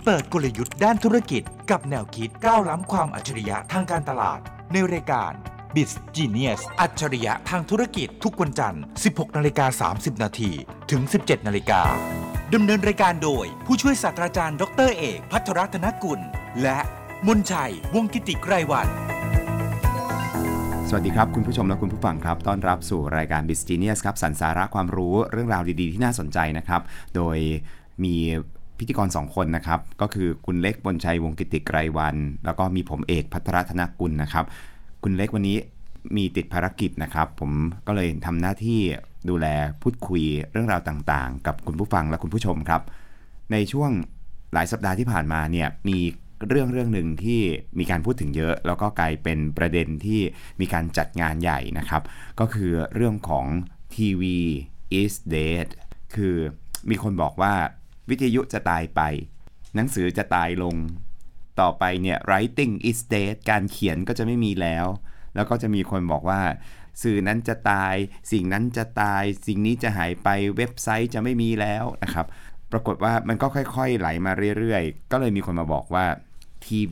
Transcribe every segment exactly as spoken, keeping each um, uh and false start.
เปิดกลยุทธ์ด้านธุรกิจกับแนวคิดก้าวล้ำความอัจฉริยะทางการตลาดในรายการ Biz Genius อัจฉริยะทางธุรกิจทุกวันจันทร์ สิบหกนาฬิกาสามสิบนาที ถึง สิบเจ็ดนาฬิกาดำเนินรายการโดยผู้ช่วยศาสตราจารย์ดรเอกภัทรรัตนกุลและมนชัยวงศ์กิติไกรวรรณสวัสดีครับคุณผู้ชมและคุณผู้ฟังครับต้อนรับสู่รายการ Biz Genius ครับสรรสาระความรู้เรื่องราวดีๆที่น่าสนใจนะครับโดยมีพิธีกรสองคนนะครับก็คือคุณเล็กมนชัยวงศ์กิติไกรวรรณแล้วก็มีผมเอกภัทรรัตนกุลนะครับคุณเล็กวันนี้มีติดภารกิจนะครับผมก็เลยทำหน้าที่ดูแลพูดคุยเรื่องราวต่างๆกับคุณผู้ฟังและคุณผู้ชมครับในช่วงหลายสัปดาห์ที่ผ่านมาเนี่ยมีเรื่องเรื่องหนึ่งที่มีการพูดถึงเยอะแล้วก็กลายเป็นประเด็นที่มีการจัดงานใหญ่นะครับก็คือเรื่องของ ที วี is dead คือมีคนบอกว่าวิทยุจะตายไปหนังสือจะตายลงต่อไปเนี่ย writing is dead การเขียนก็จะไม่มีแล้วแล้วก็จะมีคนบอกว่าสื่อนั้นจะตายสิ่งนั้นจะตายสิ่งนี้จะหายไปเว็บไซต์จะไม่มีแล้วนะครับปรากฏว่ามันก็ค่อยๆไหลมาเรื่อยๆก็เลยมีคนมาบอกว่า ที วี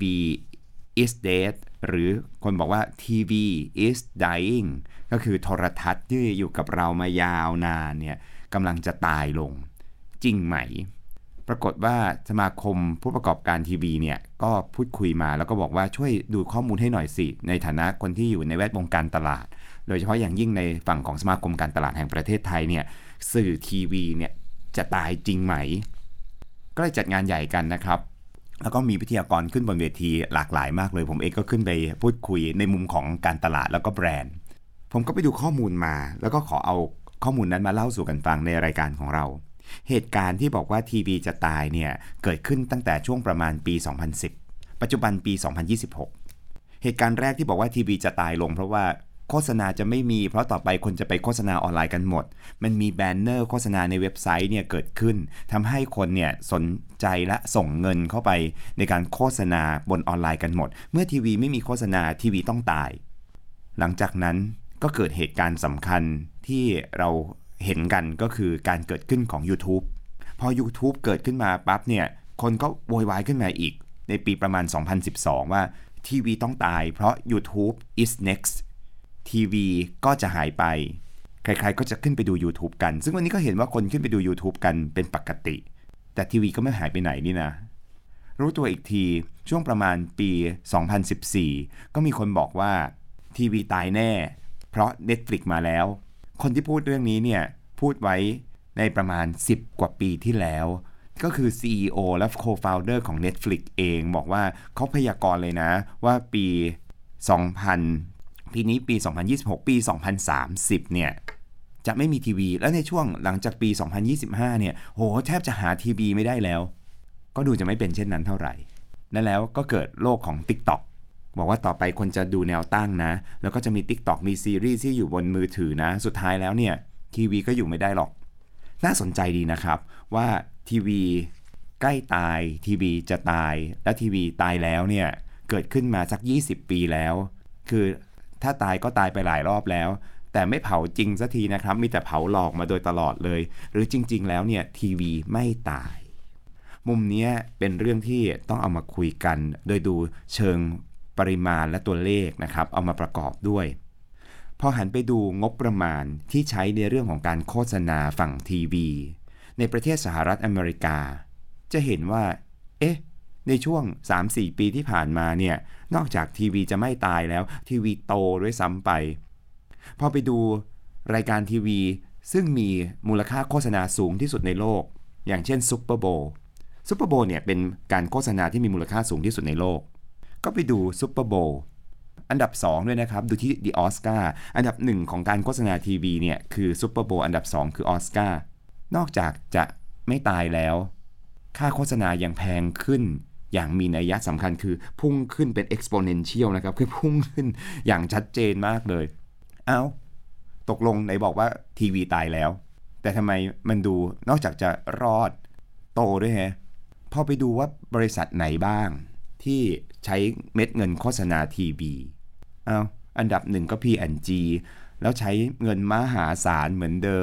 is dead หรือคนบอกว่า ที วี is dying ก็คือโทรทัศน์ที่อยู่กับเรามายาวนานเนี่ยกำลังจะตายลงจริงไหมปรากฏว่าสมาคมผู้ประกอบการทีวีเนี่ยก็พูดคุยมาแล้วก็บอกว่าช่วยดูข้อมูลให้หน่อยสิในฐานะคนที่อยู่ในแวดวงการตลาดโดยเฉพาะอย่างยิ่งในฝั่งของสมาคมการตลาดแห่งประเทศไทยเนี่ยสื่อทีวีเนี่ยจะตายจริงไหมก็เลยจัดงานใหญ่กันนะครับแล้วก็มีวิทยากรขึ้นบนเวทีหลากหลายมากเลยผมเองก็ขึ้นไปพูดคุยในมุมของการตลาดแล้วก็แบรนด์ผมก็ไปดูข้อมูลมาแล้วก็ขอเอาข้อมูลนั้นมาเล่าสู่กันฟังในรายการของเราเหตุการณ์ที่บอกว่าทีวีจะตายเนี่ยเกิดขึ้นตั้งแต่ช่วงประมาณปีสองพันสิบปัจจุบันปีสองพันยี่สิบหกเหตุการณ์แรกที่บอกว่าทีวีจะตายลงเพราะว่าโฆษณาจะไม่มีเพราะต่อไปคนจะไปโฆษณาออนไลน์กันหมดมันมีแบนเนอร์โฆษณาในเว็บไซต์เนี่ยเกิดขึ้นทำให้คนเนี่ยสนใจและส่งเงินเข้าไปในการโฆษณาบนออนไลน์กันหมดเมื่อทีวีไม่มีโฆษณาทีวีต้องตายหลังจากนั้นก็เกิดเหตุการณ์สำคัญที่เราเห็นกันก็คือการเกิดขึ้นของ YouTube พอ YouTube เกิดขึ้นมาปั๊บเนี่ยคนก็โวยวายขึ้นมาอีกในปีประมาณสองพันสิบสองว่าทีวีต้องตายเพราะ YouTube is next ทีวีก็จะหายไปใครๆก็จะขึ้นไปดู YouTube กันซึ่งวันนี้ก็เห็นว่าคนขึ้นไปดู YouTube กันเป็นปกติแต่ทีวีก็ไม่หายไปไหนนี่นะรู้ตัวอีกทีช่วงประมาณปีสองพันสิบสี่ก็มีคนบอกว่าทีวีตายแน่เพราะ Netflix มาแล้วคนที่พูดเรื่องนี้เนี่ยพูดไว้ในประมาณสิบกว่าปีที่แล้วก็คือ ซี อี โอ และ Co-founder ของ Netflix เองบอกว่าเขาพยากรณ์เลยนะว่าปีสองพันปีนี้ปีสองพันยี่สิบหกปีสองพันสามสิบเนี่ยจะไม่มีทีวีแล้วในช่วงหลังจากปีสองพันยี่สิบห้าเนี่ยโหแทบจะหาทีวีไม่ได้แล้วก็ดูจะไม่เป็นเช่นนั้นเท่าไหร่และแล้วก็เกิดโลกของ TikTokบอกว่าต่อไปคนจะดูแนวตั้งนะแล้วก็จะมี TikTok มีซีรีส์ที่อยู่บนมือถือนะสุดท้ายแล้วเนี่ยทีวีก็อยู่ไม่ได้หรอกน่าสนใจดีนะครับว่าทีวีใกล้ตายทีวีจะตายและทีวีตายแล้วเนี่ยเกิดขึ้นมาสักยี่สิบปีแล้วคือถ้าตายก็ตายไปหลายรอบแล้วแต่ไม่เผาจริงสักทีนะครับมีแต่เผาหลอกมาโดยตลอดเลยหรือจริงๆแล้วเนี่ยทีวีไม่ตายมุมนี้เป็นเรื่องที่ต้องเอามาคุยกันโดยดูเชิงปริมาณและตัวเลขนะครับเอามาประกอบด้วยพอหันไปดูงบประมาณที่ใช้ในเรื่องของการโฆษณาฝั่งทีวีในประเทศสหรัฐอเมริกาจะเห็นว่าเอ๊ะในช่วง สามถึงสี่ ปีที่ผ่านมาเนี่ยนอกจากทีวีจะไม่ตายแล้วทีวีโตด้วยซ้ำไปพอไปดูรายการทีวีซึ่งมีมูลค่าโฆษณาสูงที่สุดในโลกอย่างเช่นซุปเปอร์โบว์ซุปเปอร์โบว์เนี่ยเป็นการโฆษณาที่มีมูลค่าสูงที่สุดในโลกก็ไปดูซุปเปอร์โบว์อันดับสองด้วยนะครับดูที่ The Oscar อันดับหนึ่งของการโฆษณาทีวีเนี่ยคือซุปเปอร์โบว์อันดับสองคือออสการ์นอกจากจะไม่ตายแล้วค่าโฆษณายังแพงขึ้นอย่างมีนัยสำคัญคือพุ่งขึ้นเป็น exponential นะครับคือพุ่งขึ้นอย่างชัดเจนมากเลยเอ้าตกลงไหนบอกว่าทีวีตายแล้วแต่ทำไมมันดูนอกจากจะรอดโตด้วยฮะพอไปดูว่าบริษัทไหนบ้างที่ใช้เม็ดเงินโฆษณาทีวีเอาอันดับหนึ่งก็ พี แอนด์ จี แล้วใช้เงินมหาศาลเหมือนเดิม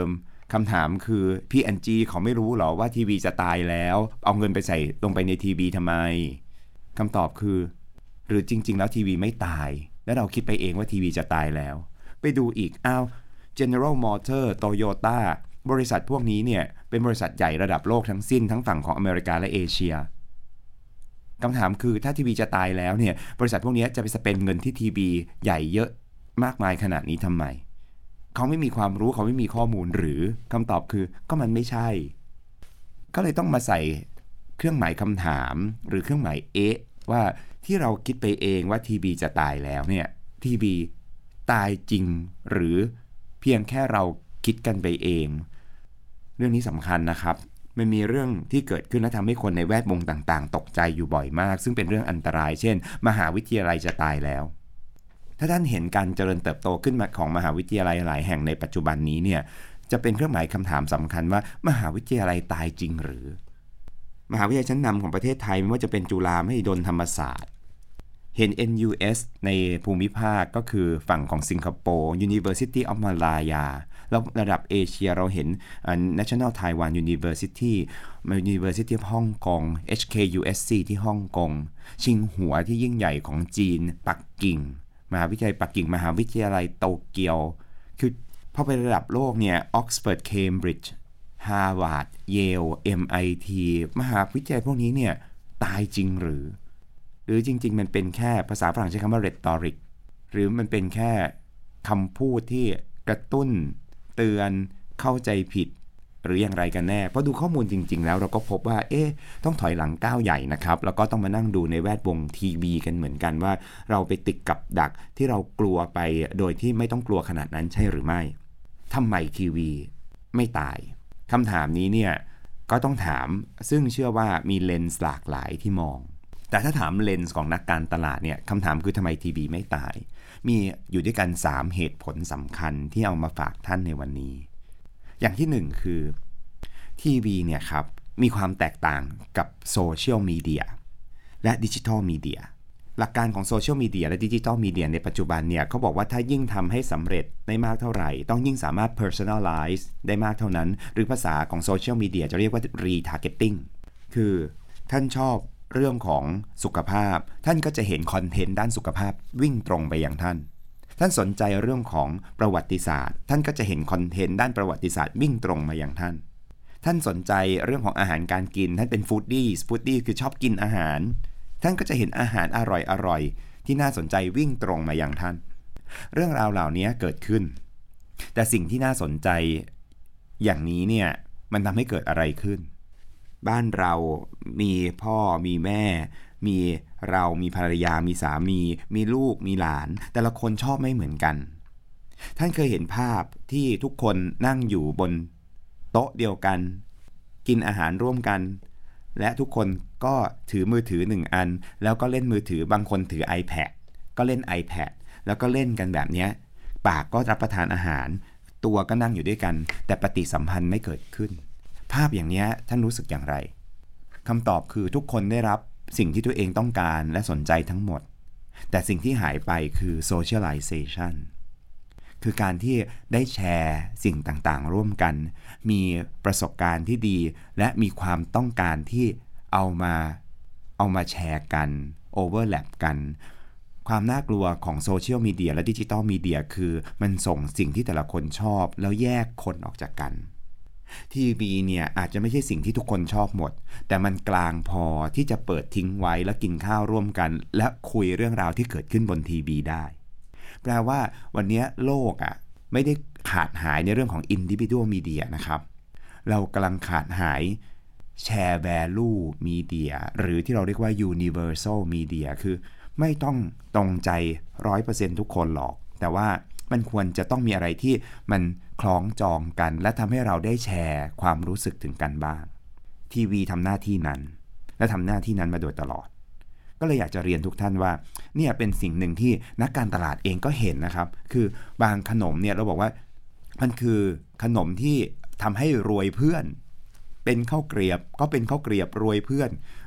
คำถามคือพี่แอนจีเขาไม่รู้หรอว่าทีวีจะตายแล้วเอาเงินไปใส่ลงไปในทีวีทำไมคำตอบคือหรือจริงๆแล้วทีวีไม่ตายและเราคิดไปเองว่าทีวีจะตายแล้วไปดูอีกอ้าว General Motors Toyota บริษัทพวกนี้เนี่ยเป็นบริษัทใหญ่ระดับโลกทั้งสิ้นทั้งฝั่งของอเมริกาและเอเชียคำถามคือถ้าทีวีจะตายแล้วเนี่ยบริษัทพวกนี้จะไปสเปนเงินที่ทีวีใหญ่เยอะมากมายขนาดนี้ทำไมเขาไม่มีความรู้เขาไม่มีข้อมูลหรือคำตอบคือก็มันไม่ใช่ก็เลยต้องมาใส่เครื่องหมายคำถามหรือเครื่องหมายเอ๊ะว่าที่เราคิดไปเองว่าทีวีจะตายแล้วเนี่ยทีวีตายจริงหรือเพียงแค่เราคิดกันไปเองเรื่องนี้สำคัญนะครับมันมีเรื่องที่เกิดขึ้นและทำให้คนในแวดวงต่างๆตกใจอยู่บ่อยมากซึ่งเป็นเรื่องอันตรายเช่นมหาวิทยาลัยจะตายแล้วถ้าท่านเห็นการเจริญเติบโตขึ้นมาของมหาวิทยาลัยหลายแห่งในปัจจุบันนี้เนี่ยจะเป็นเครื่องหมายคำถามสำคัญว่ามหาวิทยาลัยตายจริงหรือมหาวิทยาลัยชั้นนำของประเทศไทยไม่ว่าจะเป็นจุฬามหิดลธรรมศาสตร์เห็น เอ็น ยู เอส ในภูมิภาคก็คือฝั่งของสิงคโปร์ University of Malaya แล้วระดับเอเชียเราเห็น National Taiwan University University of Hong Kong เอช เค ยู เอส ซี ที่ฮ่องกงชิงหัวที่ยิ่งใหญ่ของจีนปักกิ่งมหาวิทยาลัยปักกิ่งมหาวิทยาลัยโตเกียวคือพอไประดับโลกเนี่ย Oxford Cambridge Harvard Yale เอ็ม ไอ ที มหาวิทยาลัยพวกนี้เนี่ยตายจริงหรือหรือจริงๆมันเป็นแค่ภาษาฝรั่งใช้คำว่า rhetoric หรือมันเป็นแค่คำพูดที่กระตุ้นเตือนเข้าใจผิดหรืออย่างไรกันแน่เพราะดูข้อมูลจริงๆแล้วเราก็พบว่าเอ๊ะต้องถอยหลังก้าวใหญ่นะครับแล้วก็ต้องมานั่งดูในแวดวงทีวีกันเหมือนกันว่าเราไปติดกับดักที่เรากลัวไปโดยที่ไม่ต้องกลัวขนาดนั้นใช่หรือไม่ทำไมทีวีไม่ตายคำถามนี้เนี่ยก็ต้องถามซึ่งเชื่อว่ามีเลนส์หลากหลายที่มองแต่ถ้าถามเลนส์ของนักการตลาดเนี่ยคำถามคือทำไมทีวีไม่ตายมีอยู่ด้วยกันสามเหตุผลสำคัญที่เอามาฝากท่านในวันนี้อย่างที่หนึ่งคือทีวีเนี่ยครับมีความแตกต่างกับโซเชียลมีเดียและดิจิทัลมีเดียหลักการของโซเชียลมีเดียและดิจิทัลมีเดียในปัจจุบันเนี่ยเขาบอกว่าถ้ายิ่งทำให้สำเร็จได้มากเท่าไหร่ต้องยิ่งสามารถ personalize ได้มากเท่านั้นหรือภาษาของโซเชียลมีเดียจะเรียกว่า retargeting คือท่านชอบเรื่องของสุขภาพท่านก็จะเห็นคอนเทนต์ด้านสุขภาพวิ่งตรงไปยังท่านท่านสนใจเรื่องของประวัติศาสตร์ท่านก็จะเห็นคอนเทนต์ด้านประวัติศาสตร์วิ่งตรงมายังท่านท่านสนใจเรื่องของอาหารการกินท่านเป็นฟู้ดดี้ฟู้ดดี้คือชอบกินอาหารท่านก็จะเห็นอาหารอร่อยๆที่น่าสนใจวิ่งตรงมายังท่านเรื่องราวเหล่านี้เกิดขึ้นแต่สิ่งที่น่าสนใจอย่างนี้เนี่ยมันทำให้เกิดอะไรขึ้นบ้านเรามีพ่อมีแม่มีเรามีภรรยามีสามีมีลูกมีหลานแต่ละคนชอบไม่เหมือนกันท่านเคยเห็นภาพที่ทุกคนนั่งอยู่บนโต๊ะเดียวกันกินอาหารร่วมกันและทุกคนก็ถือมือถือหนึ่งอันแล้วก็เล่นมือถือบางคนถือ iPad ก็เล่น iPad แล้วก็เล่นกันแบบนี้ปากก็รับประทานอาหารตัวก็นั่งอยู่ด้วยกันแต่ปฏิสัมพันธ์ไม่เกิดขึ้นภาพอย่างนี้ท่านรู้สึกอย่างไรคำตอบคือทุกคนได้รับสิ่งที่ตัวเองต้องการและสนใจทั้งหมดแต่สิ่งที่หายไปคือ socialization คือการที่ได้แชร์สิ่งต่างๆร่วมกันมีประสบการณ์ที่ดีและมีความต้องการที่เอามาเอามาแชร์กัน overlap กันความน่ากลัวของโซเชียลมีเดียและดิจิทัลมีเดียคือมันส่งสิ่งที่แต่ละคนชอบแล้วแยกคนออกจากกันทีวีเนี่ยอาจจะไม่ใช่สิ่งที่ทุกคนชอบหมดแต่มันกลางพอที่จะเปิดทิ้งไว้แล้วกินข้าวร่วมกันและคุยเรื่องราวที่เกิดขึ้นบนทีวีได้แปลว่าวันนี้โลกอ่ะไม่ได้ขาดหายในเรื่องของ individual media นะครับเรากำลังขาดหาย share value media หรือที่เราเรียกว่า universal media คือไม่ต้องตรงใจ ร้อยเปอร์เซ็นต์ ทุกคนหรอกแต่ว่ามันควรจะต้องมีอะไรที่มันคล้องจองกันและทำให้เราได้แชร์ความรู้สึกถึงกันบ้างทีวีทำหน้าที่นั้นและทำหน้าที่นั้นมาโดยตลอดก็เลยอยากจะเรียนทุกท่านว่าเนี่ยเป็นสิ่งหนึ่งที่นักการตลาดเองก็เห็นนะครับคือบางขนมเนี่ยเราบอกว่ามันคือขนมที่ทำให้รวยเพื่อนเป็นข้าวเกรียบก็เป็นข้าวเกรียบรวยเพื่อน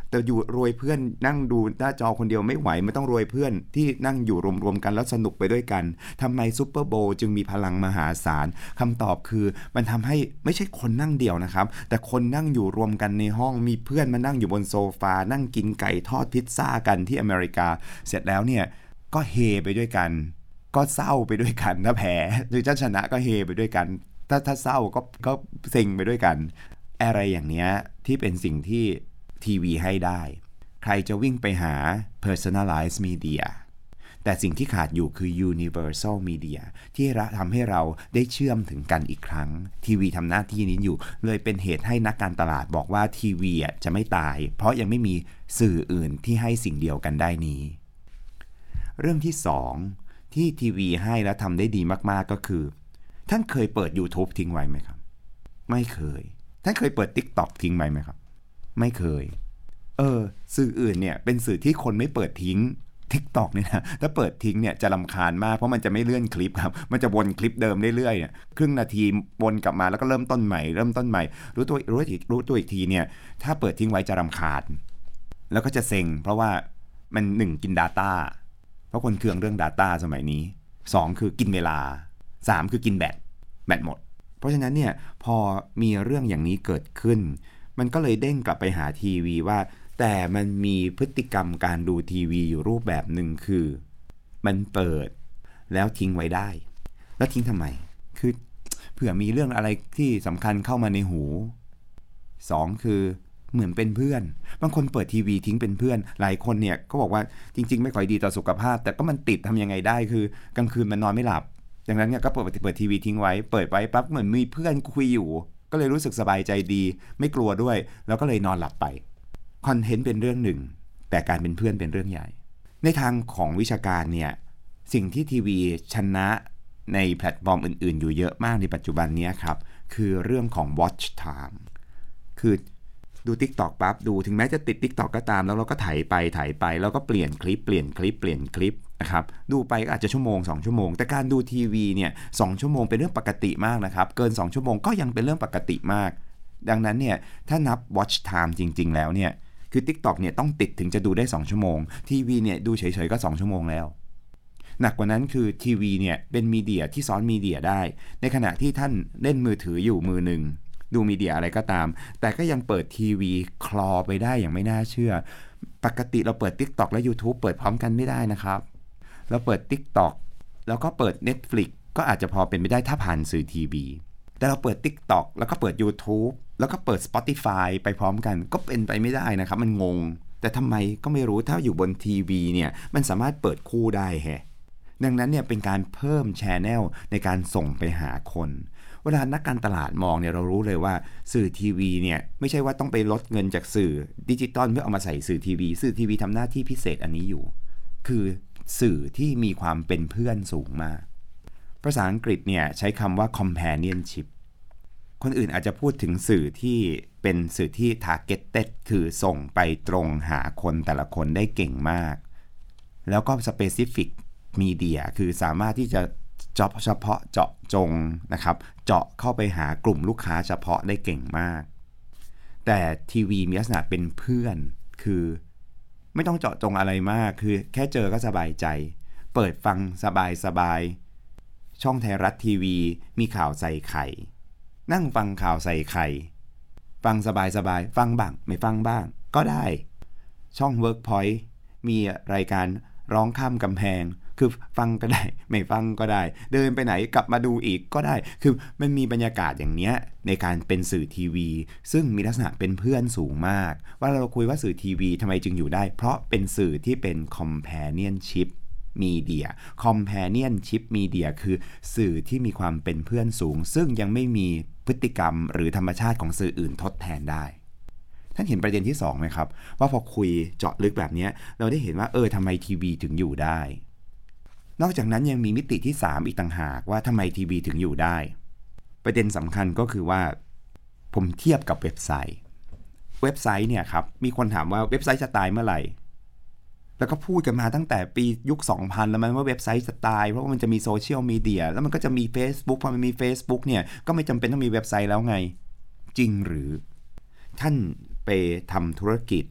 แต่อยู่รวยเพื่อนนั่งดูหน้าจอคนเดียวไม่ไหวไม่ต้องรวยเพื่อนที่นั่งอยู่รวมๆกันแล้วสนุกไปด้วยกันทำไมซุปเปอร์โบว์จึงมีพลังมหาศาลคำตอบคือมันทำให้ไม่ใช่คนนั่งเดียวนะครับแต่คนนั่งอยู่รวมกันในห้องมีเพื่อนมานั่งอยู่บนโซฟานั่งกินไก่ทอดพิซซ่ากันที่อเมริกาเสร็จแล้วเนี่ยก็เฮไปด้วยกันก็เศร้าไปด้วยกันถ้าแพ้หรือถ้าชนะก็เฮไปด้วยกันถ้าถ้าเศร้าก็ก็เซ็งไปด้วยกันอะไรอย่างเนี้ยที่เป็นสิ่งที่ทีวีให้ได้ใครจะวิ่งไปหา personalized media แต่สิ่งที่ขาดอยู่คือ universal media ที่ทำให้เราได้เชื่อมถึงกันอีกครั้งทีวีทำหน้าที่นี้อยู่เลยเป็นเหตุให้นักการตลาดบอกว่าทีวีจะไม่ตายเพราะยังไม่มีสื่ออื่นที่ให้สิ่งเดียวกันได้นี้เรื่องที่สองที่ทีวีให้และทำได้ดีมากๆก็คือท่านเคยเปิด YouTube ทิ้งไว้ไหมครับไม่เคยท่านเคยเปิด TikTok ทิ้งไว้ไหมครับไม่เคยเออสื่ออื่นเนี่ยเป็นสื่อที่คนไม่เปิดทิ้ง TikTok เนี่ยนะถ้าเปิดทิ้งเนี่ยจะรำคาญมากเพราะมันจะไม่เลื่อนคลิปครับมันจะวนคลิปเดิมเรื่อยๆเนี่ยครึ่งนาทีวนกลับมาแล้วก็เริ่มต้นใหม่เริ่มต้นใหม่รู้ตัวรู้อีกรู้ตัวอีกทีเนี่ยถ้าเปิดทิ้งไว้จะรำคาญแล้วก็จะเซ็งเพราะว่ามันหนึ่งกิน data เพราะคนเคืองเรื่อง data สมัยนี้สองคือกินเวลาสามคือกินแบตแบตหมดเพราะฉะนั้นเนี่ยพอมีเรื่องอย่างนี้เกิดขึ้นมันก็เลยเด้งกลับไปหาทีวีว่าแต่มันมีพฤติกรรมการดูทีวีอยู่รูปแบบหนึ่งคือมันเปิดแล้วทิ้งไว้ได้แล้วทิ้งทำไมคือเผื่อมีเรื่องอะไรที่สำคัญเข้ามาในหูสองคือเหมือนเป็นเพื่อนบางคนเปิดทีวีทิ้งเป็นเพื่อนหลายคนเนี่ยก็บอกว่าจริงๆไม่ค่อยดีต่อสุขภาพแต่ก็มันติดทำยังไงได้คือกลางคืนมันนอนไม่หลับดังนั้นเนี่ยก็เปิดเปิดทีวีทิ้งไว้เปิดไว้ปั๊บเหมือนมีเพื่อนคุยอยู่ก็เลยรู้สึกสบายใจดีไม่กลัวด้วยแล้วก็เลยนอนหลับไปคอนเทนต์เป็นเรื่องหนึ่งแต่การเป็นเพื่อนเป็นเรื่องใหญ่ในทางของวิชาการเนี่ยสิ่งที่ทีวีชนะในแพลตฟอร์มอื่นๆอยู่เยอะมากในปัจจุบันนี้ครับคือเรื่องของ watch time คือดู TikTok ปั๊บดูถึงแม้จะติด TikTok ก็ตามแล้วเราก็ถ่ายไปถ่ายไปแล้วก็เปลี่ยนคลิปเปลี่ยนคลิปเปลี่ยนคลิปนะครับดูไปก็อาจจะชั่วโมงสองชั่วโมงแต่การดูทีวีเนี่ยสองชั่วโมงเป็นเรื่องปกติมากนะครับเกินสองชั่วโมงก็ยังเป็นเรื่องปกติมากดังนั้นเนี่ยถ้านับ watch time จริงๆแล้วเนี่ยคือ TikTok เนี่ยต้องติดถึงจะดูได้สองชั่วโมงทีวีเนี่ยดูเฉยๆก็สองชั่วโมงแล้วหนักกว่านั้นคือทีวีเนี่ยเป็นมีเดียที่ซ้อนมีเดียได้ในขณะที่ท่านเล่นมือถืออยู่มือหนึ่งดูมีเดียอะไรก็ตามแต่ก็ยังเปิดทีวีคลอไปได้อย่างไม่น่าเชื่อปกติเราเปิด TikTok และ YouTube เปิดพร้อมกันไม่ได้นะครับเราเปิด TikTok แล้วก็เปิด Netflix ก็อาจจะพอเป็นไปได้ถ้าผ่านสื่อทีวีแต่เราเปิด TikTok แล้วก็เปิด YouTube แล้วก็เปิด Spotify ไปพร้อมกันก็เป็นไปไม่ได้นะครับมันงงแต่ทำไมก็ไม่รู้ถ้าอยู่บนทีวีเนี่ยมันสามารถเปิดคู่ได้แฮะดังนั้นเนี่ยเป็นการเพิ่ม channel ในการส่งไปหาคนเวลานักการตลาดมองเนี่ยเรารู้เลยว่าสื่อทีวีเนี่ยไม่ใช่ว่าต้องไปลดเงินจากสื่อดิจิตอลเพื่อเอามาใส่สื่อทีวีสื่อทีวีทำหน้าที่พิเศษอันนี้อยู่คือสื่อที่มีความเป็นเพื่อนสูงมากภาษาอังกฤษเนี่ยใช้คำว่า companionship คนอื่นอาจจะพูดถึงสื่อที่เป็นสื่อที่ targeted คือส่งไปตรงหาคนแต่ละคนได้เก่งมากแล้วก็ specific media คือสามารถที่จะเจาะเฉพาะเจาะจงนะครับเจาะเข้าไปหากลุ่มลูกค้าเฉพาะได้เก่งมากแต่ทีวีมีลักษณะเป็นเพื่อนคือไม่ต้องเจาะจงอะไรมากคือแค่เจอก็สบายใจเปิดฟังสบายสบายช่องไทยรัฐทีวีมีข่าวใส่ไข่นั่งฟังข่าวใส่ไข่ฟังสบายสบายฟังบ้างไม่ฟังบ้างก็ได้ช่อง Workpoint มีรายการร้องข้ามกำแพงคือฟังก็ได้ไม่ฟังก็ได้เดินไปไหนกลับมาดูอีกก็ได้คือมันมีบรรยากาศอย่างเนี้ยในการเป็นสื่อทีวีซึ่งมีลักษณะเป็นเพื่อนสูงมากว่าเราคุยว่าสื่อทีวีทำไมจึงอยู่ได้เพราะเป็นสื่อที่เป็น companionship media companionship media คือสื่อที่มีความเป็นเพื่อนสูงซึ่งยังไม่มีพฤติกรรมหรือธรรมชาติของสื่ออื่นทดแทนได้ท่านเห็นประเด็นที่สองไหมครับว่าพอคุยเจาะลึกแบบนี้เราได้เห็นว่าเออทำไมทีวีถึงอยู่ได้นอกจากนั้นยังมีมิติที่สามอีกต่างหากว่าทำไมทีวีถึงอยู่ได้ประเด็นสำคัญก็คือว่าผมเทียบกับเว็บไซต์เว็บไซต์เนี่ยครับมีคนถามว่าเว็บไซต์จะตายเมื่อไหร่แล้วก็พูดกันมาตั้งแต่ปียุคสองพันแล้วมันว่าเว็บไซต์จะตายเพราะว่ามันจะมีโซเชียลมีเดียแล้วมันก็จะมี Facebook พอมันมี Facebook เนี่ยก็ไม่จำเป็นต้องมีเว็บไซต์แล้วไงจริงหรือท่านไปทำธุรกิจ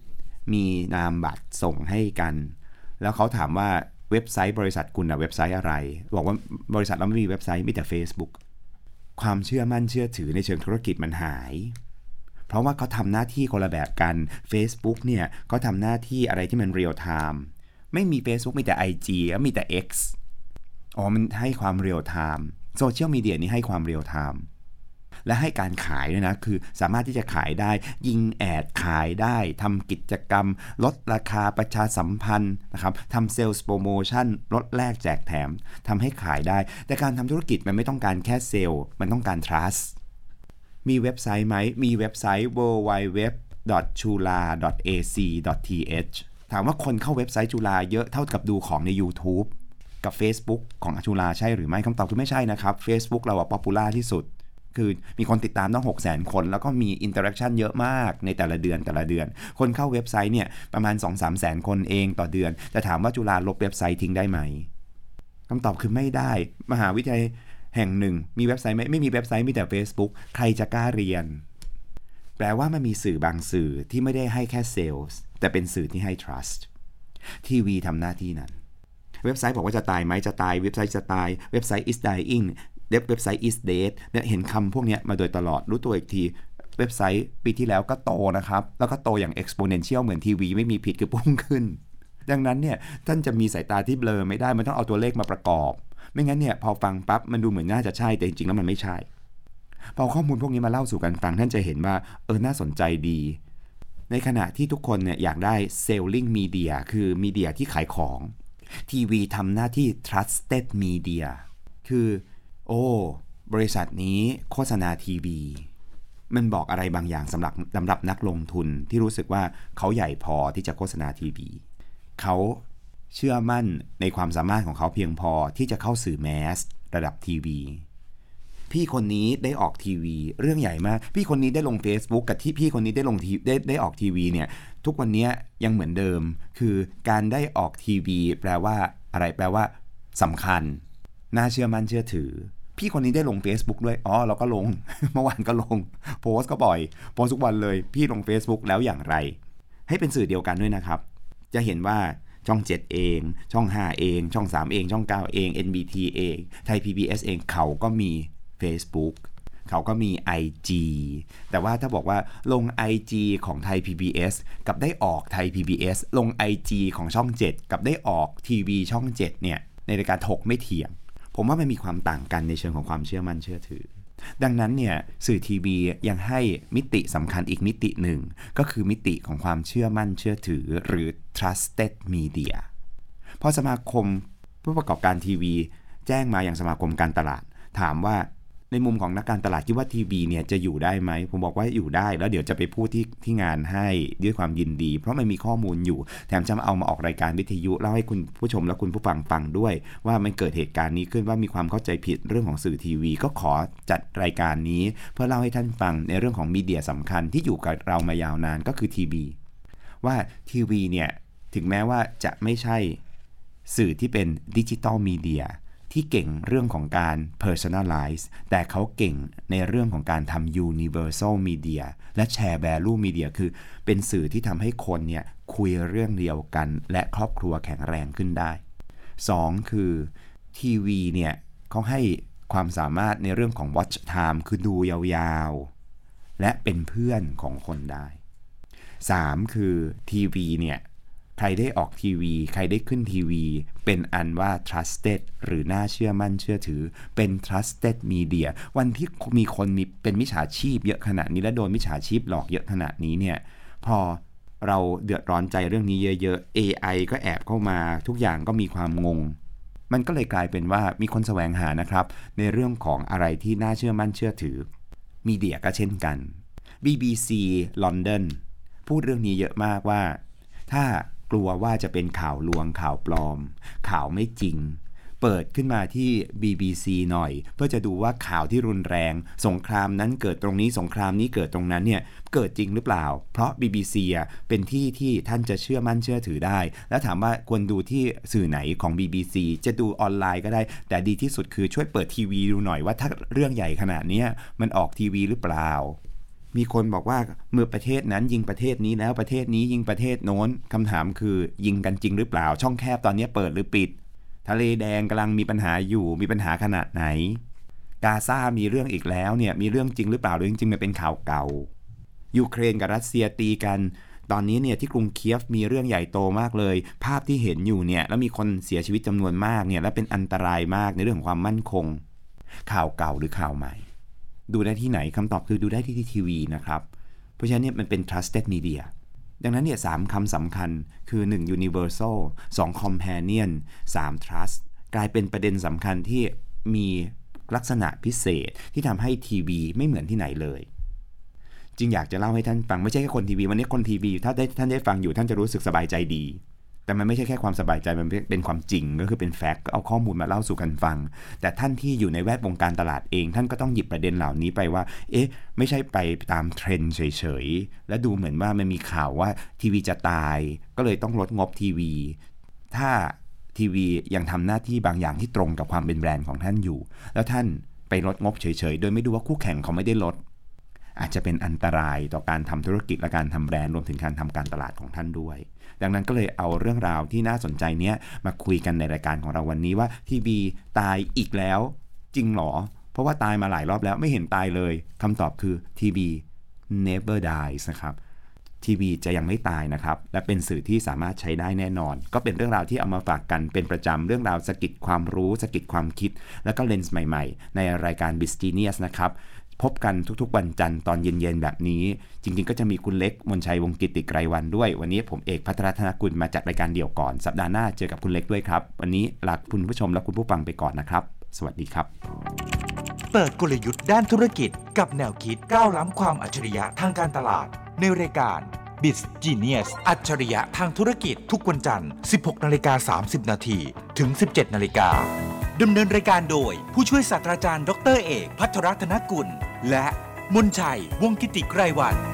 มีนามบัตรส่งให้กันแล้วเขาถามว่าเว็บไซต์บริษัทคุณอะเว็บไซต์อะไรบอกว่าบริษัทเราไม่มีเว็บไซต์มีแต่ Facebook ความเชื่อมั่นเชื่อถือในเชิงธุรกิจมันหายเพราะว่าเขาทำหน้าที่คนละแบบกัน Facebook เนี่ยเขาทำหน้าที่อะไรที่มันเรียลไทม์ไม่มี Facebook มีแต่ ไอ จี แล้วมีแต่ X อ๋อมันให้ความเรียลไทม์โซเชียลมีเดียนี้ให้ความเรียลไทม์และให้การขายด้วยนะคือสามารถที่จะขายได้ยิงแอดขายได้ทำกิจกรรมลดราคาประชาสัมพันธ์นะครับทำเซลส์โปรโมชั่นลดแลกแจกแถมทำให้ขายได้แต่การทำธุรกิจมันไม่ต้องการแค่เซลล์มันต้องการ trust มีเว็บไซต์ไหมมีเว็บไซต์ ดับเบิลยู ดับเบิลยู ดับเบิลยู ดอท ชูลา ดอท เอ ซี ดอท ที เอช ถามว่าคนเข้าเว็บไซต์จุฬาเยอะเท่ากับดูของใน YouTube กับ Facebook ของจุฬาใช่หรือไม่คำตอบคือไม่ใช่นะครับ Facebook เราอะป๊อปปูล่าที่สุดคือมีคนติดตามต้อง หกแสน คนแล้วก็มีอินเตอร์แอคชั่นเยอะมากในแต่ละเดือนแต่ละเดือนคนเข้าเว็บไซต์เนี่ยประมาณ สองถึงสาม แสนคนเองต่อเดือนแต่ถามว่าจุฬาลบเว็บไซต์ทิ้งได้ไหมคำตอบคือไม่ได้มหาวิทยาลัยแห่งหนึ่งมีเว็บไซต์ไหมไม่มีเว็บไซต์มีแต่ Facebook ใครจะกล้าเรียนแปลว่ามันมีสื่อบางสื่อที่ไม่ได้ให้แค่เซลล์แต่เป็นสื่อที่ให้ trust ทีวีทำหน้าที่นั้นเว็บไซต์บอกว่าจะตายไหมจะตายเว็บไซต์จะตายเว็บไซต์ is dyingเว็บไซต์ is dead เนี่ยเห็นคำพวกนี้มาโดยตลอดรู้ตัวอีกทีเว็บไซต์ปีที่แล้วก็โตนะครับแล้วก็โตอย่าง exponential เหมือนทีวีไม่มีผิดคือพุ่งขึ้นดังนั้นเนี่ยท่านจะมีสายตาที่เบลอไม่ได้มันต้องเอาตัวเลขมาประกอบไม่งั้นเนี่ยพอฟังปั๊บมันดูเหมือนน่าจะใช่แต่จริงๆแล้วมันไม่ใช่พอข้อมูลพวกนี้มาเล่าสู่กันฟังท่านจะเห็นว่าเออน่าสนใจดีในขณะที่ทุกคนเนี่ยอยากได้ selling media คือมีเดียที่ขายของทีวีทำหน้าที่ trusted media คือโอ้บริษัทนี้โฆษณาทีวีมันบอกอะไรบางอย่างสำหรับสำหรับนักลงทุนที่รู้สึกว่าเขาใหญ่พอที่จะโฆษณาทีวีเขาเชื่อมั่นในความสามารถของเขาเพียงพอที่จะเข้าสื่อแมสระดับทีวีพี่คนนี้ได้ออกทีวีเรื่องใหญ่มากพี่คนนี้ได้ลง Facebook กับที่พี่คนนี้ได้ลงได้ได้ออกทีวีเนี่ยทุกวันนี้ยังเหมือนเดิมคือการได้ออกทีวีแปลว่าอะไรแปลว่าสำคัญน่าเชื่อมั่นเชื่อถือพี่คนนี้ได้ลง Facebook ด้วยอ๋อเราก็ลง เมื่อวานก็ลงโพสต์ก็บ่อยโพสต์ทุกวันเลยพี่ลง Facebook แล้วอย่างไรให้เป็นสื่อเดียวกันด้วยนะครับจะเห็นว่าช่องเจ็ดเองช่องห้าเองช่องสามเองช่องเก้าเอง เอ็น บี ที เองไทย พี บี เอส เองเขาก็มี Facebook เขาก็มี ไอ จี แต่ว่าถ้าบอกว่าลง ไอ จี ของไทย พี บี เอส กับได้ออกไทย พี บี เอส ลง ไอ จี ของช่องเจ็ดกับได้ออกทีวีช่องเจ็ดเนี่ยในรายการถกไม่เถียงผมว่ามันมีความต่างกันในเชิงของความเชื่อมั่นเชื่อถือดังนั้นเนี่ยสื่อทีวียังให้มิติสำคัญอีกมิติหนึ่งก็คือมิติของความเชื่อมั่นเชื่อถือหรือ trusted media พอสมาคมผู้ประกอบการทีวีแจ้งมาอย่างสมาคมการตลาดถามว่าในมุมของนักการตลาดคิดว่าทีวีเนี่ยจะอยู่ได้ไหมผมบอกว่าอยู่ได้แล้วเดี๋ยวจะไปพูดที่ที่งานให้ด้วยความยินดีเพราะมันมีข้อมูลอยู่แถมจะเอามาออกรายการวิทยุเล่าให้คุณผู้ชมและคุณผู้ฟังฟังด้วยว่ามันเกิดเหตุการณ์นี้ขึ้นว่ามีความเข้าใจผิดเรื่องของสื่อทีวีก็ขอจัดรายการนี้เพื่อเล่าให้ท่านฟังในเรื่องของมีเดียสำคัญที่อยู่กับเรามายาวนานก็คือทีวีว่าทีวีเนี่ยถึงแม้ว่าจะไม่ใช่สื่อที่เป็นดิจิตอลมีเดียที่เก่งเรื่องของการ personalize แต่เขาเก่งในเรื่องของการทำ universal media และ share value media คือเป็นสื่อที่ทำให้คนเนี่ยคุยเรื่องเดียวกันและครอบครัวแข็งแรงขึ้นได้สองคือทีวีเนี่ยเขาให้ความสามารถในเรื่องของ watch time คือดูยาวๆและเป็นเพื่อนของคนได้สามคือทีวีเนี่ยใครได้ออกทีวีใครได้ขึ้นทีวีเป็นอันว่า trusted หรือน่าเชื่อมั่นเชื่อถือเป็น trusted media วันที่มีคนมีเป็นมิจฉาชีพเยอะขนาดนี้และโดนมิจฉาชีพหลอกเยอะขนาดนี้เนี่ยพอเราเดือดร้อนใจเรื่องนี้เยอะๆ เอ ไอ ก็แอบเข้ามาทุกอย่างก็มีความงงมันก็เลยกลายเป็นว่ามีคนแสวงหานะครับในเรื่องของอะไรที่น่าเชื่อมั่นเชื่อถือมีเดียก็เช่นกัน บี บี ซี London พูดเรื่องนี้เยอะมากว่าถ้ากลัวว่าจะเป็นข่าวลวงข่าวปลอมข่าวไม่จริงเปิดขึ้นมาที่ บี บี ซี หน่อยเพื่อจะดูว่าข่าวที่รุนแรงสงครามนั้นเกิดตรงนี้สงครามนี้เกิดตรงนั้นเนี่ยเกิดจริงหรือเปล่าเพราะ บี บี ซี อ่ะเป็นที่ที่ท่านจะเชื่อมั่นเชื่อถือได้แล้วถามว่าควรดูที่สื่อไหนของ บี บี ซี จะดูออนไลน์ก็ได้แต่ดีที่สุดคือช่วยเปิดทีวีดูหน่อยว่าถ้าเรื่องใหญ่ขนาดนี้มันออกทีวีหรือเปล่ามีคนบอกว่าเมื่อประเทศนั้นยิงประเทศนี้แล้วประเทศนี้ยิงประเทศโน้นคำถามคือยิงกันจริงหรือเปล่าช่องแคบตอนนี้เปิดหรือปิดทะเลแดงกำลังมีปัญหาอยู่มีปัญหาขนาดไหนกาซามีเรื่องอีกแล้วเนี่ยมีเรื่องจริงหรือเปล่าหรือจริงๆมันเป็นข่าวเก่ายูเครนกับรัสเซียตีกันตอนนี้เนี่ยที่กรุงเคียฟมีเรื่องใหญ่โตมากเลยภาพที่เห็นอยู่เนี่ยแล้วมีคนเสียชีวิตจำนวนมากเนี่ยและเป็นอันตรายมากในเรื่องของความมั่นคงข่าวเก่าหรือข่าวใหม่ดูได้ที่ไหนคำตอบคือดูได้ที่ทีวีนะครับเพราะฉะนั้นเนี่ยมันเป็น trusted media ดังนั้นเนี่ยสามคำสำคัญคือหนึ่ง universal สอง companion สาม trust กลายเป็นประเด็นสำคัญที่มีลักษณะพิเศษที่ทำให้ทีวีไม่เหมือนที่ไหนเลยจึงอยากจะเล่าให้ท่านฟังไม่ใช่แค่คนทีวีวันนี้คนทีวีถ้าได้ท่านได้ฟังอยู่ท่านจะรู้สึกสบายใจดีแต่มันไม่ใช่แค่ความสบายใจมันเป็นความจริงก็คือเป็นแฟกต์เอาข้อมูลมาเล่าสู่กันฟังแต่ท่านที่อยู่ในแวดวงการตลาดเองท่านก็ต้องหยิบประเด็นเหล่านี้ไปว่าเอ๊ะไม่ใช่ไปตามเทรนด์เฉยๆและดูเหมือนว่ามันมีข่าวว่าทีวีจะตายก็เลยต้องลดงบทีวีถ้าทีวียังทำหน้าที่บางอย่างที่ตรงกับความเป็นแบรนด์ของท่านอยู่แล้วท่านไปลดงบเฉยๆโดยไม่ดูว่าคู่แข่งเขาไม่ได้ลดอาจจะเป็นอันตรายต่อการทำธุรกิจและการทำแบรนด์รวมถึงการทำการตลาดของท่านด้วยดังนั้นก็เลยเอาเรื่องราวที่น่าสนใจเนี้ยมาคุยกันในรายการของเราวันนี้ว่าทีวีตายอีกแล้วจริงหรอเพราะว่าตายมาหลายรอบแล้วไม่เห็นตายเลยคำตอบคือทีวี never dies นะครับทีวีจะยังไม่ตายนะครับและเป็นสื่อที่สามารถใช้ได้แน่นอนก็เป็นเรื่องราวที่เอามาฝากกันเป็นประจำเรื่องราวสะกิดความรู้สะกิดความคิดแล้วก็เลนส์ใหม่ๆในรายการ Bizgenius นะครับพบกันทุกๆวันจันทร์ตอนเย็นๆแบบนี้จริงๆก็จะมีคุณเล็กมนชัยวงศ์กิติไกรวรรณด้วยวันนี้ผมเอกภัทรธนกุลมาจัดรายการเดี่ยวก่อนสัปดาห์หน้าเจอกับคุณเล็กด้วยครับวันนี้ลาคุณผู้ชมและคุณผู้ฟังไปก่อนนะครับสวัสดีครับเปิดกลยุทธ์ด้านธุรกิจกับแนวคิดก้าวล้ำความอัจฉริยะทางการตลาดในรายการ Bizgenius อัจฉริยะทางธุรกิจทุกวันจันทร์ สิบหกนาฬิกาสามสิบนาทีถึง สิบเจ็ดนาฬิกาดำเนินรายการโดยผู้ช่วยศาสตราจารย์ดรเอกภัทรธนกุลและมนชัยวงศ์กิติไกรวรรณ